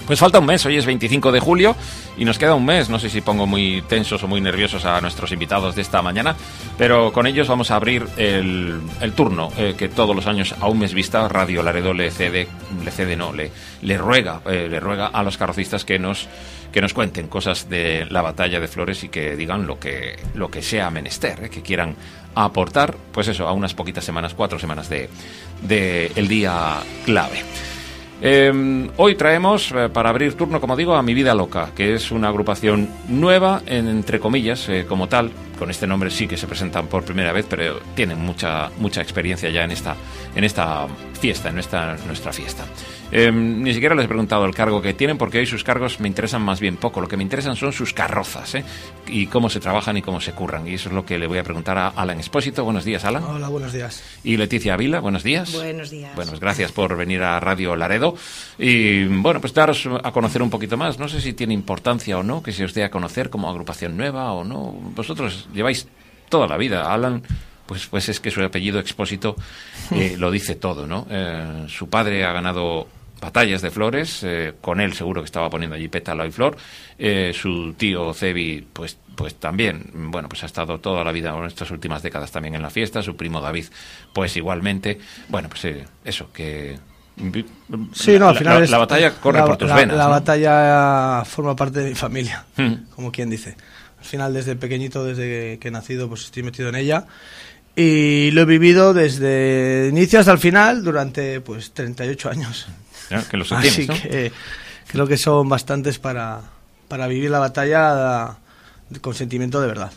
Pues falta un mes, hoy es 25 de julio y nos queda un mes. No sé si pongo muy tensos o muy nerviosos a nuestros invitados de esta mañana, pero con ellos vamos a abrir el turno que todos los años a un mes vista Radio Laredo le ruega a los carrocistas que nos cuenten cosas de la batalla de Flores y que digan lo que sea menester, que quieran aportar, pues eso, a unas poquitas semanas, 4 semanas de el día clave. Hoy traemos para abrir turno, como digo, a Mi Vida Loca, que es una agrupación nueva, entre comillas, como tal. Con este nombre sí que se presentan por primera vez, pero tienen mucha experiencia ya en esta fiesta, en nuestra fiesta. Ni siquiera les he preguntado el cargo que tienen, porque hoy sus cargos me interesan más bien poco. Lo que me interesan son sus carrozas, y cómo se trabajan y cómo se curran. Y eso es lo que le voy a preguntar a Alan Expósito. Buenos días, Alan. Hola, buenos días. Y Leticia Ávila, buenos días. Buenos días. Bueno, gracias por venir a Radio Laredo. Y bueno, pues daros a conocer un poquito más. No sé si tiene importancia o no que se os dé a conocer como agrupación nueva o no. Vosotros lleváis toda la vida. Alan, pues es que su apellido Expósito lo dice todo, ¿no? Su padre ha ganado batallas de Flores, con él seguro que estaba poniendo allí pétalo y flor. Su tío Cebi, pues también, bueno, pues ha estado toda la vida, en estas últimas décadas también en la fiesta. Su primo David, pues igualmente. Bueno, pues eso, que... Sí, no, al final la batalla corre por tus venas. La ¿no? batalla forma parte de mi familia, como quien dice. Al final, desde pequeñito, desde que he nacido, pues estoy metido en ella. Y lo he vivido desde inicio hasta el final durante, pues, 38 años. Ya, que los Así ¿no? que creo que son bastantes para vivir la batalla con sentimiento de verdad.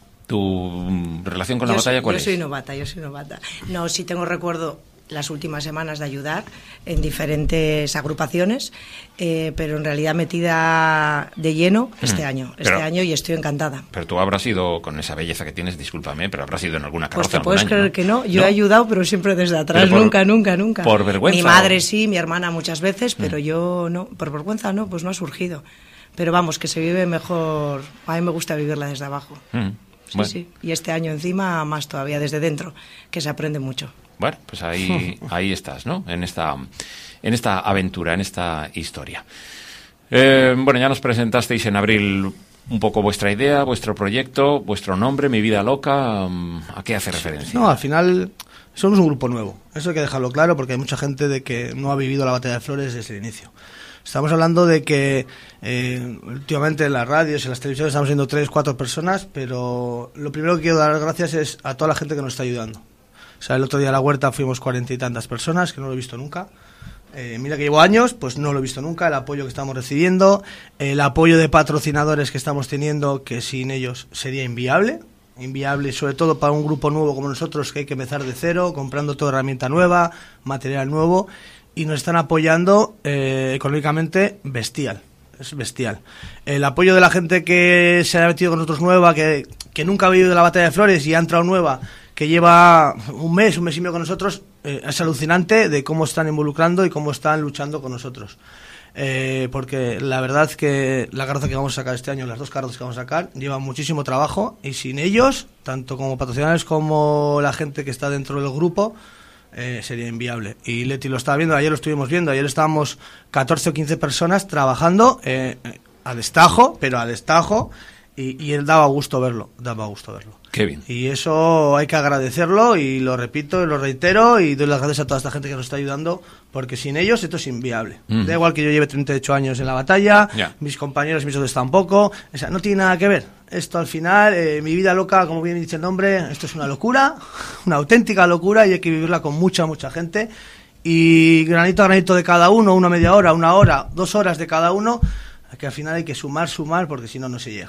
¿Tu relación con la batalla cuál es? Yo soy novata. No, sí tengo recuerdo las últimas semanas de ayudar en diferentes agrupaciones, pero en realidad metida de lleno este año y estoy encantada. Pero tú habrás ido, con esa belleza que tienes, discúlpame, pero habrás ido en alguna Pues carroza te puedes algún creer año, ¿no? que no, yo ¿No? he ayudado, pero siempre desde atrás, nunca. ¿Por vergüenza? Mi madre sí, mi hermana muchas veces, pero yo no, por vergüenza no, pues no ha surgido. Pero vamos, que se vive mejor, a mí me gusta vivirla desde abajo. Sí, Bueno. sí, y este año encima más todavía desde dentro, que se aprende mucho. Bueno, pues ahí estás, ¿no? En esta aventura, en esta historia. Bueno, ya nos presentasteis en abril un poco vuestra idea, vuestro proyecto, vuestro nombre, Mi Vida Loca. ¿A qué hace referencia? No, al final somos un grupo nuevo. Eso hay que dejarlo claro, porque hay mucha gente de que no ha vivido la batalla de Flores desde el inicio. Estamos hablando de que últimamente en las radios y en las televisiones estamos siendo 3, 4 personas, pero lo primero que quiero dar las gracias es a toda la gente que nos está ayudando. O sea, el otro día a la huerta fuimos 40 y tantas personas, que no lo he visto nunca. Mira que llevo años, pues no lo he visto nunca, el apoyo que estamos recibiendo, el apoyo de patrocinadores que estamos teniendo, que sin ellos sería inviable, sobre todo para un grupo nuevo como nosotros, que hay que empezar de cero, comprando toda herramienta nueva, material nuevo, y nos están apoyando económicamente bestial. Es bestial. El apoyo de la gente que se ha metido con nosotros nueva, que nunca ha vivido la batalla de Flores y ha entrado nueva, que lleva un mes y medio con nosotros, es alucinante de cómo están involucrando y cómo están luchando con nosotros. Porque la verdad es que la carroza que vamos a sacar este año, las 2 carrozas que vamos a sacar, llevan muchísimo trabajo, y sin ellos, tanto como patrocinadores como la gente que está dentro del grupo, sería inviable. Y Leti lo estaba viendo, ayer lo estuvimos viendo, ayer estábamos 14 o 15 personas trabajando a destajo, y él daba gusto verlo. Qué bien. Y eso hay que agradecerlo, y lo repito y lo reitero, y doy las gracias a toda esta gente que nos está ayudando, porque sin ellos esto es inviable. Da igual que yo lleve 38 años en la batalla, mis compañeros y mis otros tampoco, o sea, no tiene nada que ver. Esto al final, Mi Vida Loca, como bien dice el nombre, esto es una locura, una auténtica locura, y hay que vivirla con mucha mucha gente, y granito a granito de cada uno, una media hora, 1 hora, 2 horas de cada uno, que al final hay que sumar, porque si no, no se llega.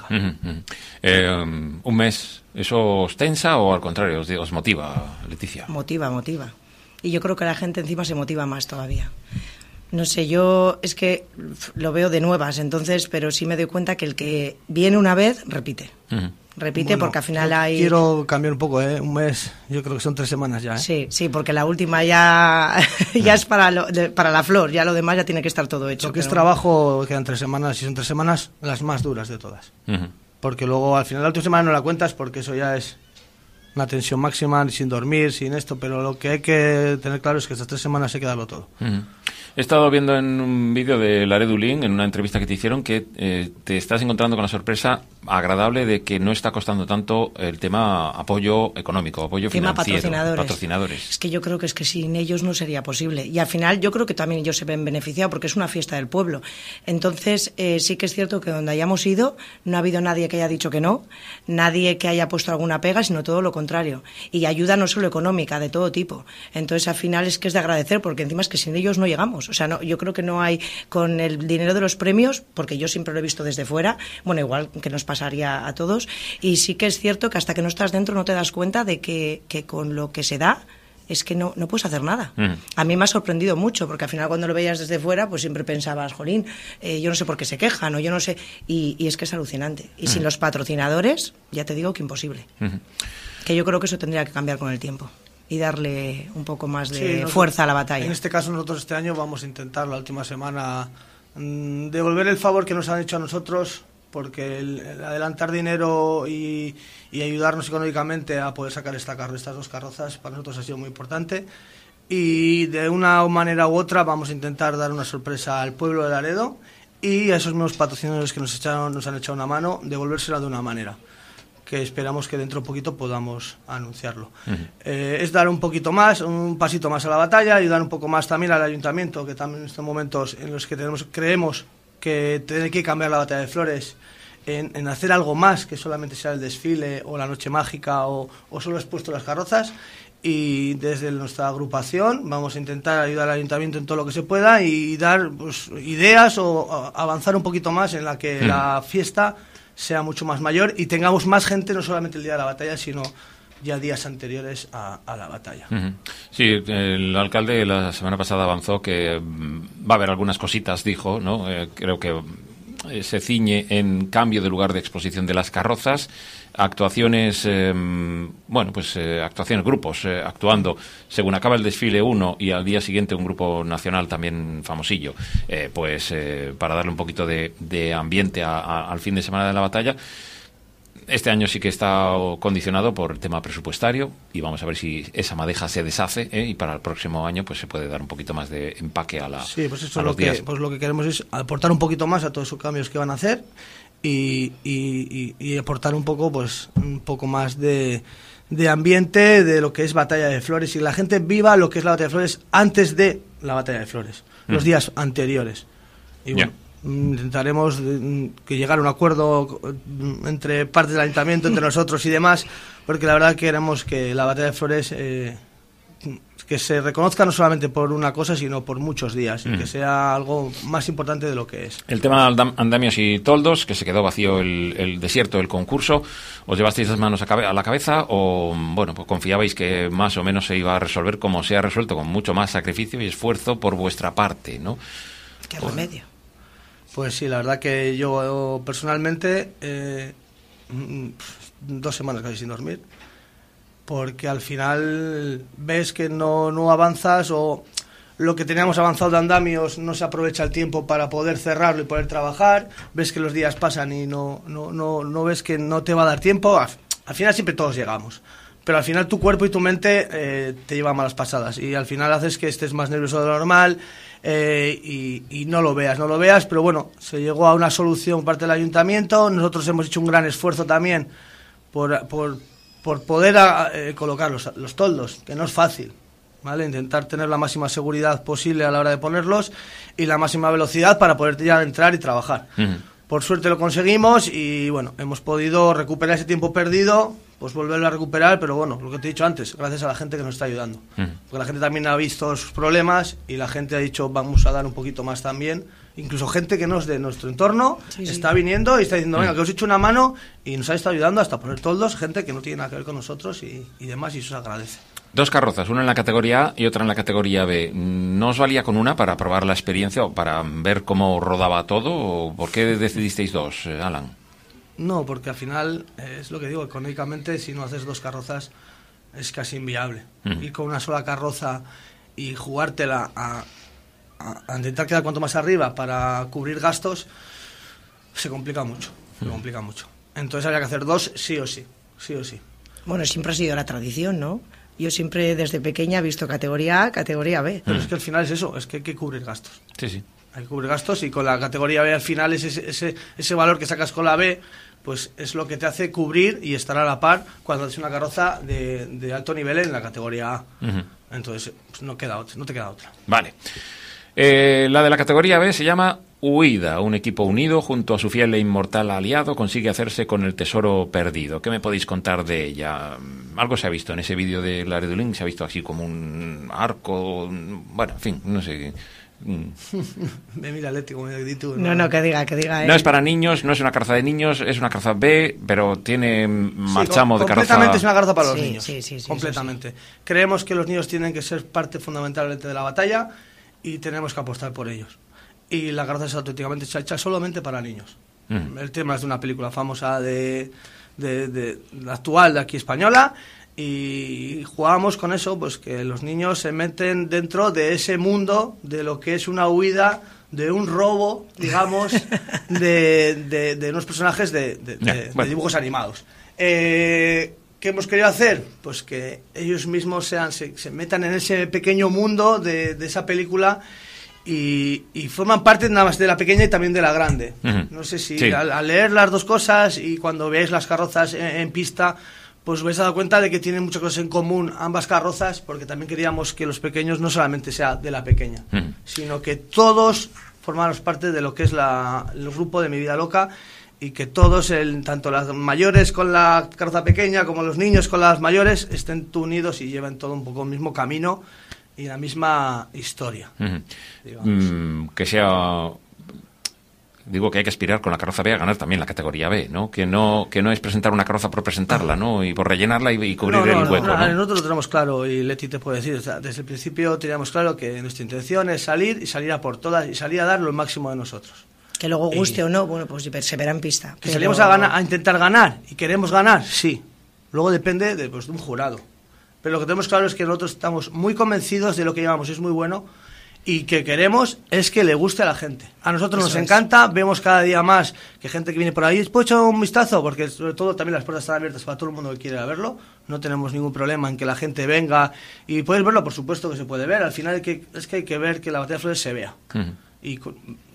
Un mes, ¿eso os tensa o al contrario os motiva, Leticia? Motiva. Y yo creo que la gente encima se motiva más todavía. No sé, yo es que lo veo de nuevas, entonces, pero sí me doy cuenta que el que viene una vez, repite. Bueno, porque al final hay... Quiero cambiar un poco, un mes, yo creo que son 3 semanas ya. Sí, porque la última ya es para la flor, ya lo demás ya tiene que estar todo hecho. Lo que es trabajo, quedan 3 semanas, y son 3 semanas las más duras de todas. Porque luego al final la última semana no la cuentas, porque eso ya es una tensión máxima, sin dormir, sin esto, pero lo que hay que tener claro es que estas 3 semanas hay que darlo todo. He estado viendo en un vídeo de Laredo Ulín, en una entrevista que te hicieron, que te estás encontrando con la sorpresa agradable de que no está costando tanto el tema apoyo económico, apoyo financiero, patrocinadores. Es que yo creo que sin ellos no sería posible. Y al final yo creo que también ellos se ven beneficiados porque es una fiesta del pueblo. Entonces sí que es cierto que donde hayamos ido no ha habido nadie que haya dicho que no, nadie que haya puesto alguna pega, sino todo lo contrario. Y ayuda no solo económica, de todo tipo. Entonces al final es que es de agradecer, porque encima es que sin ellos no llegamos. O sea, no, yo creo que no hay, con el dinero de los premios, porque yo siempre lo he visto desde fuera, bueno, igual que nos pasaría a todos, y sí que es cierto que hasta que no estás dentro no te das cuenta de que con lo que se da es que no puedes hacer nada. A mí me ha sorprendido mucho, porque al final cuando lo veías desde fuera, pues siempre pensabas, jolín, yo no sé por qué se quejan, o yo no sé, y es que es alucinante. Y sin los patrocinadores, ya te digo que imposible. Que yo creo que eso tendría que cambiar con el tiempo y darle un poco más de fuerza a la batalla. En este caso nosotros este año vamos a intentar la última semana devolver el favor que nos han hecho a nosotros, porque el adelantar dinero y ayudarnos económicamente a poder sacar estas 2 carrozas para nosotros ha sido muy importante, y de una manera u otra vamos a intentar dar una sorpresa al pueblo de Laredo y a esos mismos patrocinadores que nos han echado una mano, devolvérsela de una manera que esperamos que dentro de poquito podamos anunciarlo. Es dar un poquito más, un pasito más a la batalla, ayudar un poco más también al ayuntamiento, que también en estos momentos en los que creemos que tiene que cambiar la batalla de flores en hacer algo más que solamente sea el desfile o la noche mágica o solo expuesto las carrozas, y desde nuestra agrupación vamos a intentar ayudar al ayuntamiento en todo lo que se pueda y dar ideas o avanzar un poquito más en la que la fiesta sea mucho más mayor y tengamos más gente, no solamente el día de la batalla, sino ya días anteriores a la batalla. Sí, el alcalde la semana pasada avanzó que va a haber algunas cositas, dijo, ¿no? Creo que se ciñe en cambio de lugar de exposición de las carrozas, actuaciones, actuaciones, grupos actuando según acaba el desfile uno y al día siguiente un grupo nacional también famosillo, para darle un poquito de ambiente al fin de semana de la batalla. Este año sí que está condicionado por el tema presupuestario y vamos a ver si esa madeja se deshace, y para el próximo año pues se puede dar un poquito más de empaque a los días. Pues lo que queremos es aportar un poquito más a todos esos cambios que van a hacer y aportar un poco más de ambiente de lo que es Batalla de Flores, y la gente viva lo que es la Batalla de Flores antes de la Batalla de Flores, los días anteriores. Y bueno, intentaremos que llegar a un acuerdo entre partes del ayuntamiento, entre nosotros y demás, porque la verdad queremos que la Batalla de Flores que se reconozca no solamente por una cosa, sino por muchos días, y que sea algo más importante de lo que es. El tema de andamios y toldos, que se quedó vacío el desierto del concurso, ¿os llevasteis las manos a la cabeza o pues confiabais que más o menos se iba a resolver como se ha resuelto, con mucho más sacrificio y esfuerzo por vuestra parte, ¿no? ¿Qué remedio? Pues sí, la verdad que yo personalmente 2 semanas casi sin dormir, porque al final ves que no avanzas, o lo que teníamos avanzado de andamios no se aprovecha el tiempo para poder cerrarlo y poder trabajar, ves que los días pasan y no ves que no te va a dar tiempo. Al final siempre todos llegamos, pero al final tu cuerpo y tu mente te llevan malas pasadas, y al final haces que estés más nervioso de lo normal, y no lo veas, pero bueno, se llegó a una solución por parte del ayuntamiento. Nosotros hemos hecho un gran esfuerzo también por poder colocar los toldos, que no es fácil, ¿vale? Intentar tener la máxima seguridad posible a la hora de ponerlos y la máxima velocidad para poder ya entrar y trabajar. Por suerte lo conseguimos y bueno, hemos podido recuperar ese tiempo perdido, pues volverlo a recuperar, pero bueno, lo que te he dicho antes, gracias a la gente que nos está ayudando. Porque la gente también ha visto sus problemas y la gente ha dicho vamos a dar un poquito más también. Incluso gente que no es de nuestro entorno está viniendo y está diciendo, venga, que os he hecho una mano, y nos ha estado ayudando hasta poner toldos, gente que no tiene nada que ver con nosotros y demás, y eso se agradece. 2 carrozas, una en la categoría A y otra en la categoría B. ¿No os valía con una para probar la experiencia o para ver cómo rodaba todo? ¿O por qué decidisteis 2, Alan? No, porque al final, es lo que digo, económicamente si no haces 2 carrozas es casi inviable. Ir con una sola carroza y jugártela a intentar quedar cuanto más arriba para cubrir gastos, se complica mucho. Entonces habría que hacer 2 sí o sí. Bueno, siempre ha sido la tradición, ¿no? Yo siempre desde pequeña he visto categoría A, categoría B. Pero es que al final es eso, es que hay que cubrir gastos. Sí, sí. Hay que cubrir gastos y con la categoría B al final ese valor que sacas con la B, pues es lo que te hace cubrir y estar a la par cuando es una carroza de alto nivel en la categoría A. Entonces, pues no te queda otra. Vale. La de la categoría B se llama Huida. Un equipo unido junto a su fiel e inmortal aliado consigue hacerse con el tesoro perdido. ¿Qué me podéis contar de ella? Algo se ha visto en ese vídeo de Larry Dulin, se ha visto así como un arco, bueno, en fin, no sé. Me mira Leti como de tú. No, que diga. No es para niños, no es una carroza de niños, es una carroza B, pero tiene marchamo de carroza. Completamente es una carroza para los niños. Sí, completamente. Creemos que los niños tienen que ser parte fundamental de la batalla y tenemos que apostar por ellos. Y la carroza es auténticamente hecha solamente para niños. El tema es de una película famosa de actual de aquí española. Y jugamos con eso, pues que los niños se meten dentro de ese mundo de lo que es una huida, de un robo, digamos, de unos personajes de dibujos animados. ¿Qué hemos querido hacer? Pues que ellos mismos se metan en ese pequeño mundo de esa película y forman parte nada más de la pequeña y también de la grande. No sé si al leer las dos cosas y cuando veáis las carrozas en pista, pues os vais a dar cuenta de que tienen muchas cosas en común ambas carrozas, porque también queríamos que los pequeños no solamente sea de la pequeña, sino que todos formáramos parte de lo que es el grupo de Mi Vida Loca y que todos, tanto las mayores con la carroza pequeña como los niños con las mayores, estén unidos y lleven todo un poco el mismo camino y la misma historia. Que sea... Digo que hay que aspirar con la carroza B a ganar también la categoría B, ¿no? Que no es presentar una carroza por presentarla, ¿no? Y por rellenarla y cubrir el hueco, ¿no? Nosotros lo tenemos claro, y Leti te puede decir, o sea, desde el principio teníamos claro que nuestra intención es salir a por todas y salir a dar lo máximo de nosotros. Que luego guste o no, bueno, pues se verá en pista. Que salimos a intentar ganar y queremos ganar, sí. Luego depende de un jurado. Pero lo que tenemos claro es que nosotros estamos muy convencidos de lo que llevamos, es muy bueno. Y que queremos es que le guste a la gente. A nosotros nos encanta, vemos cada día más que gente que viene por ahí, ¿puedo echar un vistazo? Porque sobre todo también las puertas están abiertas para todo el mundo que quiera verlo. No tenemos ningún problema en que la gente venga y puedes verlo, por supuesto que se puede ver. Al final hay que ver que la batalla de flores se vea. Y que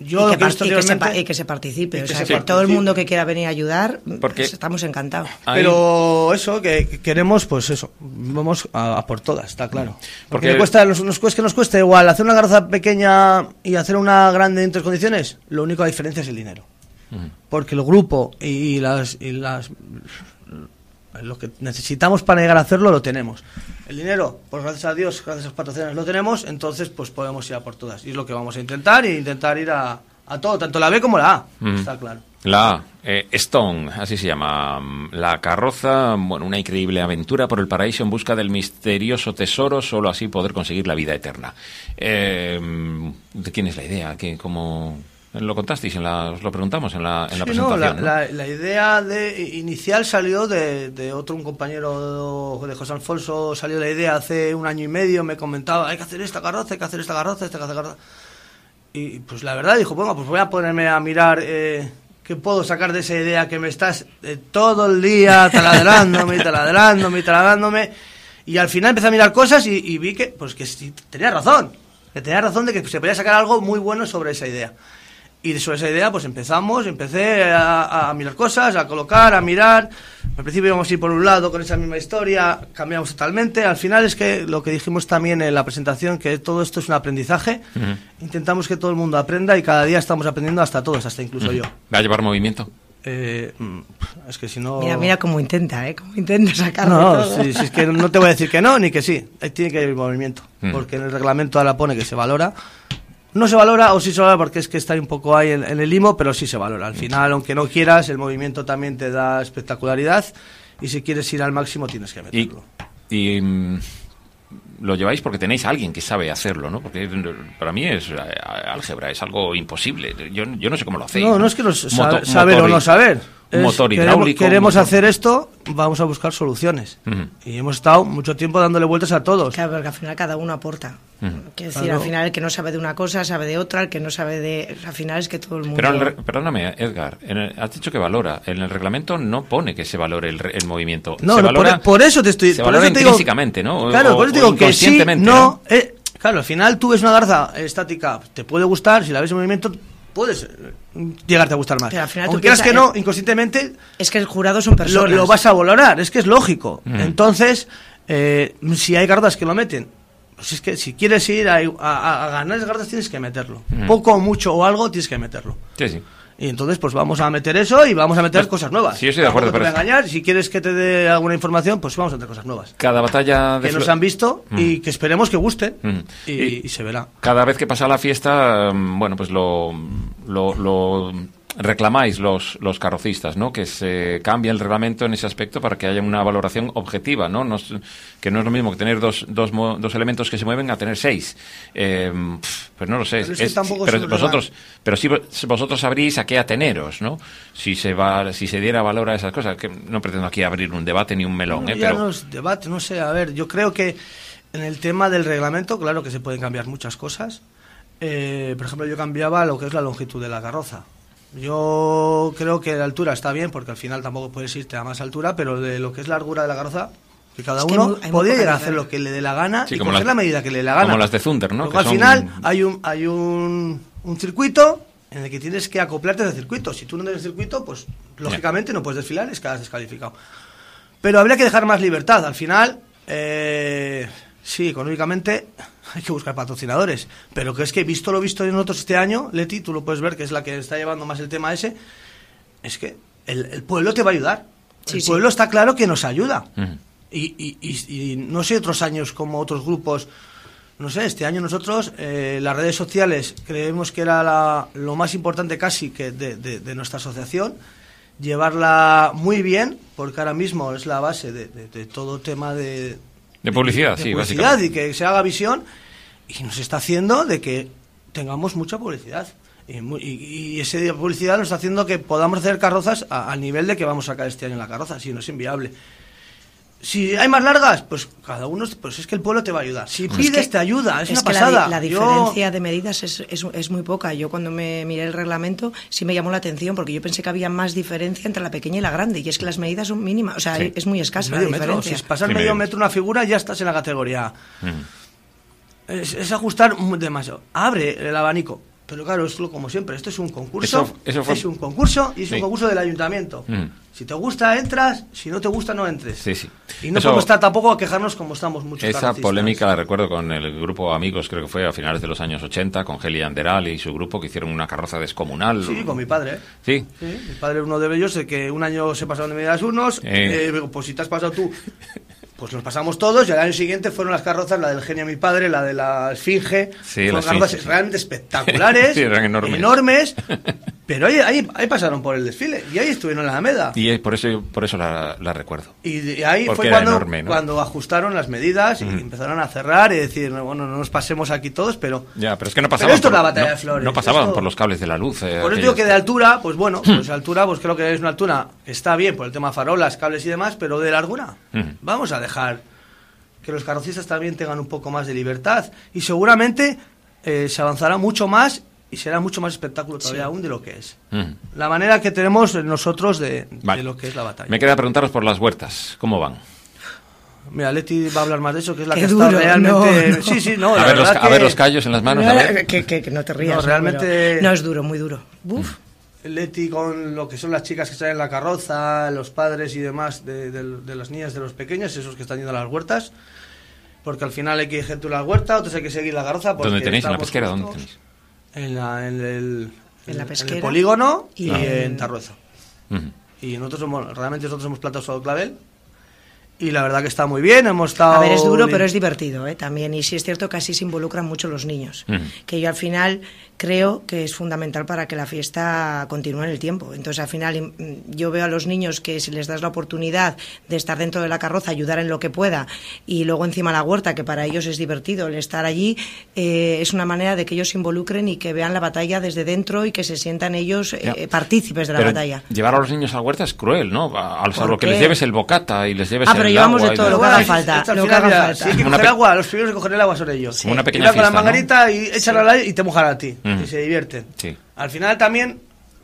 se participe, que todo el mundo que quiera venir a ayudar, porque estamos encantados. Pero eso, que queremos, pues eso, vamos a por todas, está claro. Porque nos cuesta igual hacer una carroza pequeña y hacer una grande en tres condiciones, lo único que diferencia es el dinero. Porque el grupo y lo que necesitamos para llegar a hacerlo lo tenemos. El dinero, pues gracias a Dios, gracias a las patrocinios lo tenemos, entonces pues podemos ir a por todas. Y es lo que vamos a intentar, ir a todo, tanto la B como la A, está claro. La A, Stone, así se llama, la carroza, bueno, una increíble aventura por el paraíso en busca del misterioso tesoro, solo así poder conseguir la vida eterna. ¿De quién es la idea? ¿Cómo lo contasteis? Os lo preguntamos en la presentación. No, la idea inicial salió de un compañero de José Alfonso, salió la idea hace 1 año y medio, me comentaba, hay que hacer esta carroza, y pues la verdad dijo, bueno, pues voy a ponerme a mirar qué puedo sacar de esa idea que me estás todo el día taladrándome, y al final empecé a mirar cosas y vi que sí, tenía razón de que se podía sacar algo muy bueno sobre esa idea. Y sobre esa idea pues empecé a mirar cosas, a colocar, a mirar. Al principio íbamos a ir por un lado con esa misma historia, cambiamos totalmente. Al final es que lo que dijimos también en la presentación, que todo esto es un aprendizaje. Intentamos que todo el mundo aprenda y cada día estamos aprendiendo hasta todos, hasta incluso yo. ¿Va a llevar movimiento? Es que si no... Mira cómo intenta sacarlo todo. Sí, es que no te voy a decir que no ni que sí. Ahí tiene que haber movimiento, porque en el reglamento ahora pone que se valora. No se valora, o sí se valora, porque es que está un poco ahí en el limo, pero sí se valora. Al final, aunque no quieras, el movimiento también te da espectacularidad, y si quieres ir al máximo tienes que meterlo. Y lo lleváis porque tenéis a alguien que sabe hacerlo, ¿no? Porque para mí es álgebra, es algo imposible. Yo no sé cómo lo hacéis. No es que saber o no saber. motor hidráulico. Queremos hacer esto, vamos a buscar soluciones. Y hemos estado mucho tiempo dándole vueltas a todos. Claro, porque al final cada uno aporta. Quiero decir, al final el que no sabe de una cosa sabe de otra, el que no sabe de... Al final es que todo el mundo... Pero perdóname, Edgar, has dicho que valora. En el reglamento no pone que se valore el movimiento. No, se valora, por eso te estoy... Se valora intrínsecamente, ¿no? Claro, por eso te digo que sí, ¿no? Claro, al final tú ves una garza estática, te puede gustar, si la ves en movimiento, puedes llegarte a gustar más. Pero al final aunque tú creas piensas, que no, inconscientemente... Es que el jurado son personas. Lo vas a valorar, es que es lógico. Entonces, si hay garzas que lo meten, pues es que si quieres ir a ganar esas garzas tienes que meterlo. Poco, mucho o algo tienes que meterlo. Sí, sí. Y entonces pues vamos a meter eso y vamos a meter cosas nuevas. Sí, yo estoy de acuerdo. Te voy a engañar, si quieres que te dé alguna información, pues vamos a meter cosas nuevas. Cada batalla que nos han visto y que esperemos que guste y se verá. Cada vez que pasa la fiesta, bueno, pues lo reclamáis los carrocistas, ¿no? Que se cambie el reglamento en ese aspecto para que haya una valoración objetiva, ¿no? Que no es lo mismo que tener dos elementos que se mueven a tener 6. Pues no lo sé. Pero sí vosotros sabréis a qué ateneros, ¿no? Si se diera valor a esas cosas. Que no pretendo aquí abrir un debate ni un melón, pero no es debate, no sé. A ver, yo creo que en el tema del reglamento, claro que se pueden cambiar muchas cosas. Por ejemplo, yo cambiaba lo que es la longitud de la carroza. Yo creo que la altura está bien, porque al final tampoco puedes irte a más altura, pero de lo que es la largura de la carroza, que cada uno podría llegar a hacer lo que le dé la gana y coger la medida que le dé la gana. Como las de Thunder, ¿no? Luego, al final hay un circuito en el que tienes que acoplarte al circuito. Si tú no tienes circuito, pues lógicamente no puedes desfilar y quedas descalificado. Pero habría que dejar más libertad. Al final, sí, económicamente hay que buscar patrocinadores, pero que es que visto lo visto en nosotros este año, Leti, tú lo puedes ver, que es la que está llevando más el tema ese, es que el pueblo te va a ayudar. Sí, el pueblo está claro que nos ayuda. Y no sé otros años como otros grupos, no sé, este año nosotros, las redes sociales, creemos que era lo más importante casi que de nuestra asociación, llevarla muy bien, porque ahora mismo es la base de todo tema de publicidad, sí, básicamente. Y que se haga visión, y nos está haciendo de que tengamos mucha publicidad. Y esa publicidad nos está haciendo que podamos hacer carrozas al nivel de que vamos a sacar este año en la carroza, si no es inviable. Si hay más largas, pues cada uno, pues es que el pueblo te va a ayudar. Si pides, te ayuda, es una pasada. La diferencia de medidas es muy poca. Yo cuando me miré el reglamento sí me llamó la atención, porque yo pensé que había más diferencia entre la pequeña y la grande, y es que las medidas son mínimas, o sea, es muy escasa la diferencia. Metro. Si pasas medio metro una figura, ya estás en la categoría. Es ajustar demasiado. Abre el abanico. Pero claro, es como siempre, esto es un concurso, es un concurso y es un concurso del ayuntamiento. Si te gusta, entras, si no te gusta, no entres. Sí. Y no podemos estar tampoco a quejarnos como estamos muchos Esa carrocistas. Polémica la recuerdo con el grupo Amigos, creo que fue a finales de los años 80, con Geli Anderal y su grupo, que hicieron una carroza descomunal. Sí, con mi padre. Sí. Mi padre es uno de ellos, que un año se pasaron de medidas unos, pues si te has pasado tú... Pues nos pasamos todos y al año siguiente fueron las carrozas, la del genio de mi padre, la de la Esfinge. Sí, fueron carrozas realmente espectaculares, sí, eran enormes. Pero ahí pasaron por el desfile y ahí estuvieron en la Alameda. Y por eso la recuerdo. Y ahí porque fue cuando ajustaron las medidas y empezaron a cerrar y decir, bueno, no nos pasemos aquí todos, pero... Ya, pero es que no pasaban, esto es la batalla de Flores. No pasaban por los cables de la luz. Por eso digo que de altura, pues bueno, altura, pues creo que es una altura que está bien por el tema farolas, cables y demás, pero de largura. Vamos a dejar que los carrocistas también tengan un poco más de libertad y seguramente se avanzará mucho más y será mucho más espectáculo todavía aún de lo que es. La manera que tenemos nosotros de lo que es la batalla. Me queda preguntaros por las huertas, ¿cómo van? Mira, Leti va a hablar más de eso, que es la que está realmente... No. A ver los callos en las manos, a ver. Que no te rías. No, realmente... No, es duro, muy duro. Uf. Leti con lo que son las chicas que están en la carroza, los padres y demás de las niñas, de los pequeños, esos que están yendo a las huertas, porque al final hay que ir gente a la huerta, otros hay que seguir la carroza. ¿Dónde tenéis? ¿En la pesquera? ¿Dónde tenéis? En la pesquera, en el polígono y en Tarrueza. Y nosotros hemos plantado clavel. Y la verdad que está muy bien, hemos estado... A ver, es duro, pero es divertido, también. Y sí es cierto que así se involucran mucho los niños. Que yo al final creo que es fundamental para que la fiesta continúe en el tiempo. Entonces, al final, yo veo a los niños que si les das la oportunidad de estar dentro de la carroza, ayudar en lo que pueda, y luego encima la huerta, que para ellos es divertido el estar allí, es una manera de que ellos se involucren y que vean la batalla desde dentro y que se sientan ellos partícipes de la batalla. Llevar a los niños a la huerta es cruel, ¿no? A lo que les lleves el bocata y les lleves el pero llevamos agua de todo lo que haga falta. Lo que haga falta. Si hay que coger agua, los primeros que coger el agua son ellos. Sí. Una pequeña fiesta, con la manguerita, ¿no? Y échala al aire y te mojará a ti. Y se divierten. Sí. Al final también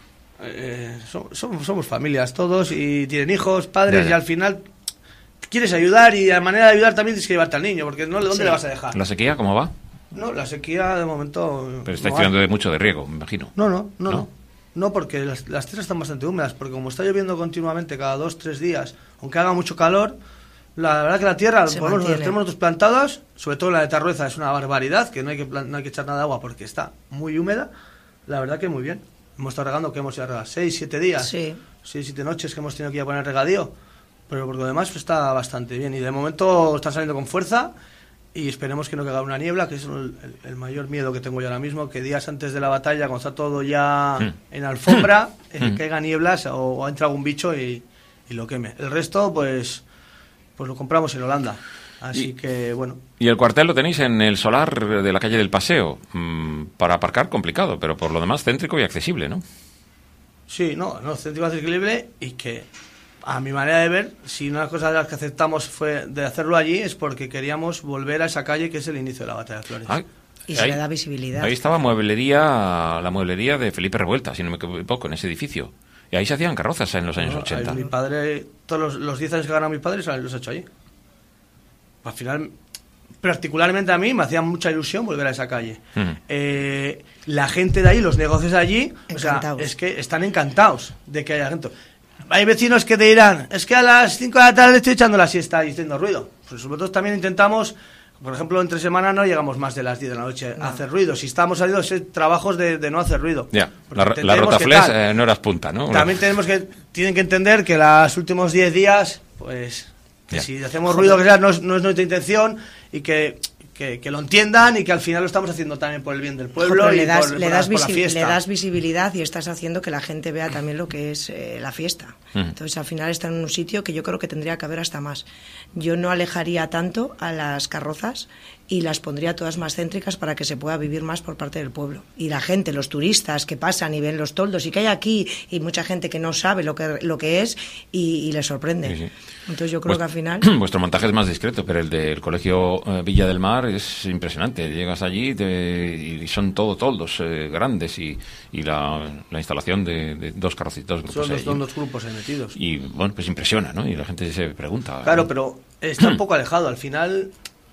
somos familias todos y tienen hijos, padres, y al final quieres ayudar, y la manera de ayudar también tienes que llevarte al niño, porque no, ¿dónde le vas a dejar? ¿La sequía cómo va? No, la sequía de momento... Pero estáis tirando de mucho de riego, me imagino. No, porque las tierras están bastante húmedas, porque como está lloviendo continuamente cada 2-3 días, aunque haga mucho calor, la verdad que la tierra, por lo menos tenemos nosotros plantadas, sobre todo la de Tarrueza, es una barbaridad, que no hay que echar nada de agua porque está muy húmeda, la verdad que muy bien. Hemos estado regando, que hemos ido a regar 6-7 días, 6-7 noches que hemos tenido que ir a poner regadío, pero por lo demás pues, está bastante bien, y de momento están saliendo con fuerza, y esperemos que no caiga una niebla, que es el mayor miedo que tengo yo ahora mismo, que días antes de la batalla, cuando está todo ya en alfombra, caiga nieblas o entre algún bicho y lo queme. El resto pues lo compramos en Holanda. Así que, bueno. Y el cuartel lo tenéis en el solar de la calle del Paseo. Para aparcar complicado, pero por lo demás céntrico y accesible, ¿no? Sí, céntrico y accesible, y que, a mi manera de ver, si una cosa de las que aceptamos fue de hacerlo allí, es porque queríamos volver a esa calle que es el inicio de la Batalla de Flores. Y se le da visibilidad. Ahí estaba la mueblería de Felipe Revuelta, si no me equivoco, en ese edificio. Y ahí se hacían carrozas en los años 80. Mi padre, todos los 10 años que ganó mi padre, los ha hecho allí. Al final, particularmente a mí, me hacía mucha ilusión volver a esa calle. La gente de ahí, los negocios de allí, encantados. O sea, es que están encantados de que haya gente. Hay vecinos que te dirán, es que a las 5 de la tarde estoy echando la siesta y haciendo ruido. Pues nosotros también intentamos, por ejemplo, entre semana no llegamos más de las 10 de la noche a hacer ruido. Si estamos saliendo, trabajos de no hacer ruido. Ya, la rotaflex no eras punta, ¿no? También tienen que entender que los últimos 10 días, pues... Que si hacemos ruido, que sea, no es nuestra intención, y que lo entiendan, y que al final lo estamos haciendo también por el bien del pueblo. Pero y le das fiesta. Le das visibilidad y estás haciendo que la gente vea también lo que es la fiesta. Entonces, al final está en un sitio que yo creo que tendría que haber hasta más. Yo no alejaría tanto a las carrozas y las pondría todas más céntricas para que se pueda vivir más por parte del pueblo. Y la gente, los turistas que pasan y ven los toldos, y que hay aquí, y mucha gente que no sabe lo que es, y les sorprende. Sí. Entonces yo creo que al final... Vuestro montaje es más discreto, pero el del Colegio Villa del Mar es impresionante. Llegas allí y son todo toldos grandes, y la instalación de dos carrocitos. Son dos grupos ahí metidos. Y bueno, pues impresiona, ¿no? Y la gente se pregunta... Claro, pero está un poco alejado. Al final...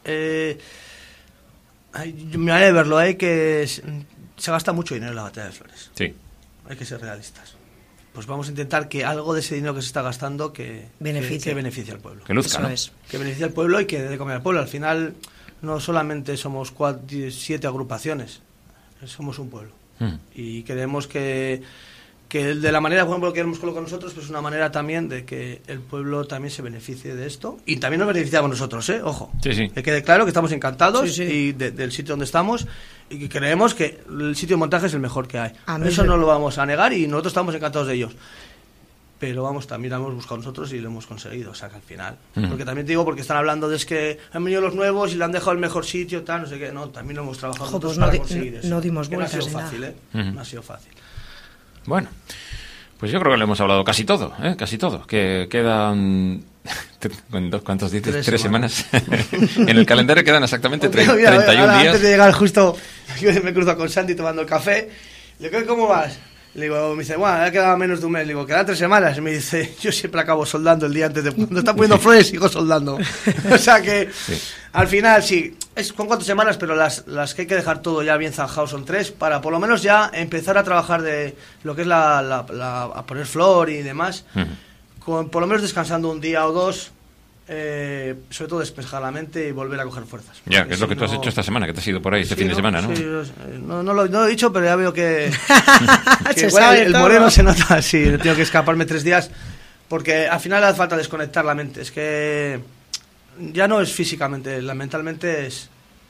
mi manera de verlo, que se gasta mucho dinero en la Batalla de Flores. Sí. Hay que ser realistas. Pues vamos a intentar que algo de ese dinero que se está gastando que beneficie al pueblo. Que luzca, ¿no? Que beneficie al pueblo y que dé de comer al pueblo. Al final no solamente somos 7 agrupaciones, somos un pueblo. Y queremos que de la manera, por ejemplo, que queremos colocar nosotros, pues una manera también de que el pueblo también se beneficie de esto, y también nos beneficiamos nosotros, ojo, que quede claro que estamos encantados y del sitio donde estamos, y que creemos que el sitio de montaje es el mejor que hay. Eso no lo vamos a negar, y nosotros estamos encantados de ellos, pero también lo hemos buscado nosotros y lo hemos conseguido, o sea que al final, porque también te digo, porque están hablando de que han venido los nuevos y le han dejado el mejor sitio, tal, no sé qué, no, también lo hemos trabajado nosotros para conseguir eso. No dimos vueltas, no ha sido fácil, no ha sido fácil. Bueno, pues yo creo que le hemos hablado casi todo, casi todo. Que quedan... ¿Cuántos dices? 3 semanas. En el calendario quedan exactamente 31 días. Antes de llegar justo, yo me cruzo con Santi tomando el café. Le digo, ¿cómo vas? Le digo, me dice, bueno, ya quedaba menos de un mes. Le digo, quedan 3 semanas. Y me dice, yo siempre acabo soldando el día antes de... Cuando está poniendo flores, sigo soldando. O sea que, al final, sí, son 4 semanes, pero las que hay que dejar todo ya bien zanjado son 3, para por lo menos ya empezar a trabajar de lo que es a poner flor y demás, por lo menos descansando un día o 2, sobre todo despejar la mente y volver a coger fuerzas. Ya, que es lo que tú has hecho esta semana, que te has ido por ahí fin de semana, ¿no? Sí, no lo he dicho, pero ya veo que igual el moreno se nota. Sí, tengo que escaparme 3 días, porque al final hace falta desconectar la mente. Es que ya no es físicamente, mentalmente es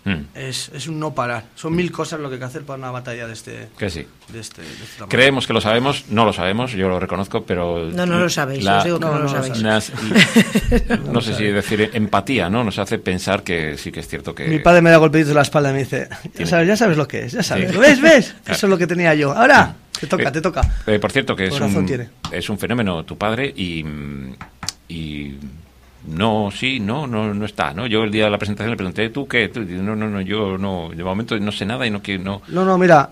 es un no parar. Son 1000 cosas lo que hay que hacer para una batalla de este... Que sí. De este tamaño. Creemos que lo sabemos, no lo sabemos, yo lo reconozco, pero... No lo sabéis, os digo que no lo sabéis. No sé si decir empatía, ¿no? Nos hace pensar que sí que es cierto que... Mi padre me da golpecitos en la espalda y me dice, ya sabes lo que es, ya sabes. Sí. ¿Ves? Claro. Eso es lo que tenía yo. Ahora, te toca. Por cierto, que es un fenómeno tu padre y no está, ¿no? Yo el día de la presentación le pregunté, ¿tú qué? No, yo no, de momento no sé nada y no quiero... No, mira,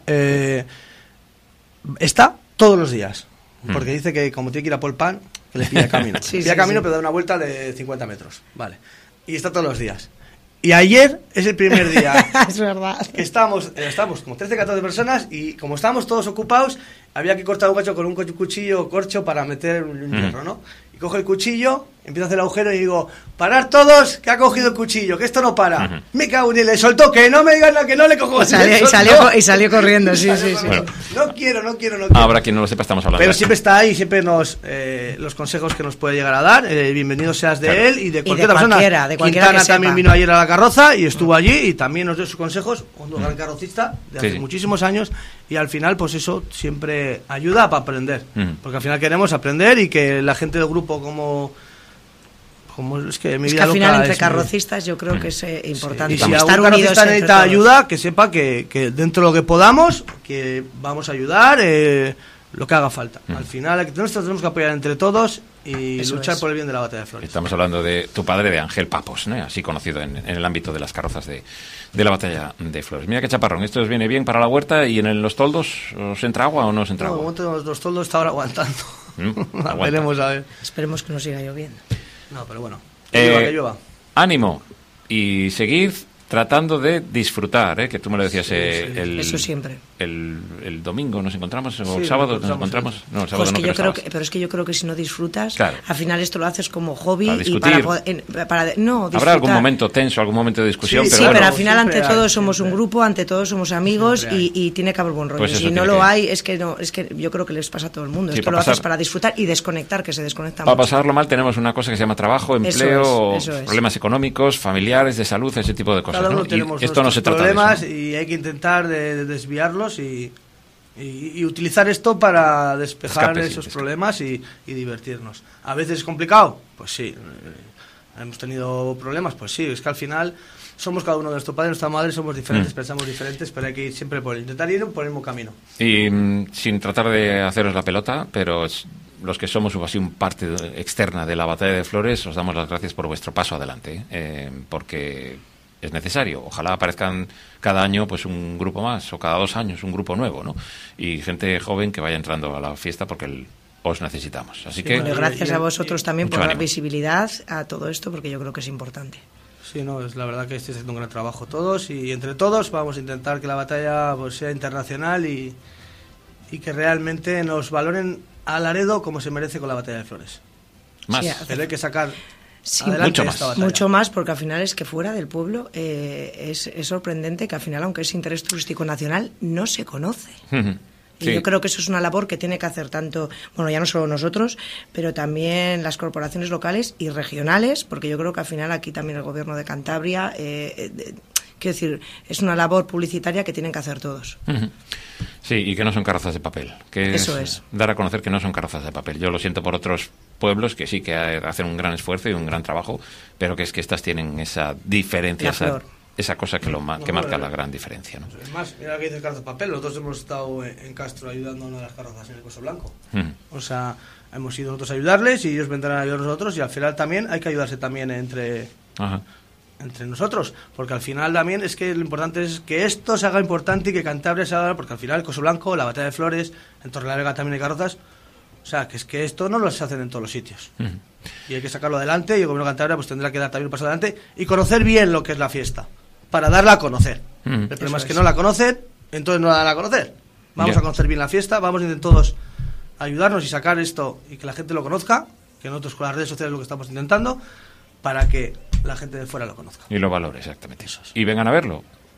está todos los días, porque dice que como tiene que ir a Polpan, que le pilla camino. Pilla camino, pero da una vuelta de 50 metros, vale. Y está todos los días. Y ayer es el primer día. Es verdad. Que estamos como 13, 14 personas y como estábamos todos ocupados, había que cortar un cacho con un cuchillo corcho para meter un hierro, ¿no? Y cojo el cuchillo, empiezo a hacer el agujero y digo, parar todos, que ha cogido el cuchillo, que esto no para. Me cago en él, le soltó, que no me digan que no le cojo. Y salió corriendo, sí. Bueno. No quiero. Habrá quien no lo sepa, estamos hablando. Pero siempre está ahí, siempre los consejos que nos puede llegar a dar, bienvenido seas de él y de cualquier persona. De cualquiera Quintana también vino ayer a la carroza y estuvo allí y también nos dio sus consejos, un gran carrocista de hace muchísimos años, y al final pues eso siempre ayuda para aprender, porque al final queremos aprender y que la gente del grupo como es que mi vida al final loca entre carrocistas yo creo que es importante. Y si algún carrocista necesita ayuda, que sepa que dentro de lo que podamos, que vamos a ayudar lo que haga falta. Al final nosotros tenemos que apoyar entre todos y luchar por el bien de la batalla de Flores. Estamos hablando de tu padre, de Ángel Papos, ¿no? Así conocido en el ámbito de las carrozas de la batalla de Flores. Mira qué chaparrón, esto os viene bien para la huerta. ¿Y en los toldos os entra agua o no os entra agua? No, los toldos está ahora aguantando. Veremos a ver. Esperemos que no siga lloviendo. No, pero bueno, que llueva. Ánimo y seguid tratando de disfrutar, que tú me lo decías eso siempre. El domingo nos encontramos o el sábado nos encontramos. No, el sábado no, pero es que yo creo que si no disfrutas, claro, al final esto lo haces como hobby para discutir. y para disfrutar. Habrá algún momento tenso, algún momento de discusión, pero bueno, pero al final ante todo somos un grupo, ante todo somos amigos y tiene que haber buen rollo. Pues si no lo hay, es que yo creo que les pasa a todo el mundo. Esto lo haces para disfrutar y desconectar, que se desconecta para mucho. pasarlo mal tenemos una cosa que se llama trabajo, empleo, problemas económicos, familiares, de salud, ese tipo de cosas. Cada uno ¿no? tenemos esto no se trata problemas de eso, ¿no? Y hay que intentar de desviarlos y utilizar esto para despejar esos problemas y divertirnos. ¿A veces es complicado? Pues sí. ¿Hemos tenido problemas? Pues sí. Es que al final somos cada uno de nuestro padre y nuestra madre, somos diferentes, pensamos diferentes, pero hay que ir siempre intentar ir por el mismo camino. Y sin tratar de haceros la pelota, pero los que somos así un parte externa de la batalla de Flores, os damos las gracias por vuestro paso adelante, porque es necesario. Ojalá aparezcan cada año pues un grupo más, o cada 2 años un grupo nuevo, ¿no? Y gente joven que vaya entrando a la fiesta porque os necesitamos. Así que gracias a vosotros también por dar visibilidad a todo esto, porque yo creo que es importante. Sí, no, es la verdad que estáis haciendo un gran trabajo todos y entre todos vamos a intentar que la batalla pues sea internacional y que realmente nos valoren a Laredo como se merece con la batalla de Flores. Más. Pero hay que sacar mucho más, porque al final es que fuera del pueblo es sorprendente que al final, aunque es interés turístico nacional, no se conoce. Y yo creo que eso es una labor que tiene que hacer tanto, bueno, ya no solo nosotros, pero también las corporaciones locales y regionales, porque yo creo que al final aquí también el gobierno de Cantabria, quiero decir, es una labor publicitaria que tienen que hacer todos. Sí, y que no son carrozas de papel. Que eso es dar a conocer que no son carrozas de papel. Yo lo siento por otros pueblos que sí que hacen un gran esfuerzo y un gran trabajo, pero que es que estas tienen esa diferencia, esa cosa que marca la gran diferencia, ¿no? Es más, mira que dice carroza de papel. Nosotros hemos estado en Castro ayudando a una de las carrozas en el Coso Blanco. O sea, hemos ido nosotros a ayudarles y ellos vendrán a ayudar a nosotros, y al final también hay que ayudarse también entre nosotros, porque al final también es que lo importante es que esto se haga importante y que Cantabria se haga, porque al final el Coso Blanco, la batalla de Flores, en Torrelavega también hay carrozas. O sea, que es que esto no lo se hacen en todos los sitios. Y hay que sacarlo adelante, y el gobierno de Cantabria pues tendrá que dar también un paso adelante y conocer bien lo que es la fiesta, para darla a conocer. El problema es que no la conocen, entonces no la dan a conocer. Vamos a conocer bien la fiesta, vamos a intentar todos ayudarnos y sacar esto y que la gente lo conozca, que nosotros con las redes sociales lo que estamos intentando, para que la gente de fuera lo conozca. Y lo valore, exactamente. Y vengan a verlo.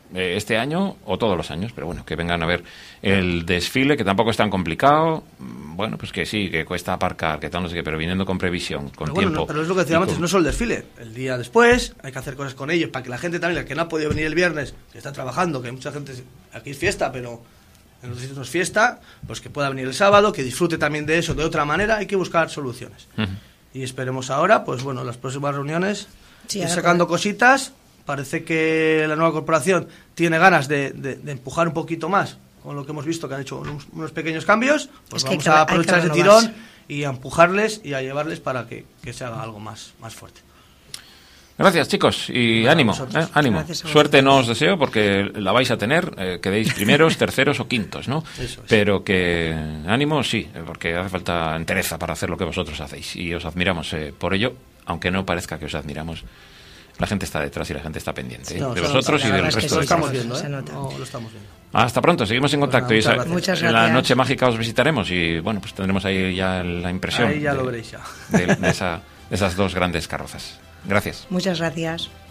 este año o todos los años, pero bueno, que vengan a ver el desfile, que tampoco es tan complicado. Bueno, pues que sí, que cuesta aparcar, que tal, no sé qué, pero viniendo con previsión, con tiempo. Pero es lo que decíamos antes, no solo el desfile, el día después hay que hacer cosas con ellos para que la gente también, la que no ha podido venir el viernes, que está trabajando, que hay mucha gente, aquí es fiesta, pero en los sitios no es fiesta, pues que pueda venir el sábado, que disfrute también de eso de otra manera. Hay que buscar soluciones. Y esperemos ahora, pues bueno, las próximas reuniones, ir sacando cositas. Parece que la nueva corporación tiene ganas de empujar un poquito más, con lo que hemos visto que han hecho unos pequeños cambios. Pues vamos a aprovechar ese tirón y a empujarles y a llevarles para que se haga algo más fuerte. Gracias, chicos, y ánimo, ánimo. Suerte no os deseo porque la vais a tener, quedéis primeros, terceros o quintos, ¿no? Eso es. Pero que ánimo sí, porque hace falta entereza para hacer lo que vosotros hacéis y os admiramos por ello, aunque no parezca que os admiramos. La gente está detrás y la gente está pendiente de vosotros y del resto de lo estamos viendo, lo estamos viendo. Hasta pronto, seguimos en contacto. Pues nada, muchas en gracias. la noche mágica os visitaremos y bueno, pues tendremos ahí ya la impresión. Ahí ya lo veréis ya. De esas dos grandes carrozas. Gracias. Muchas gracias.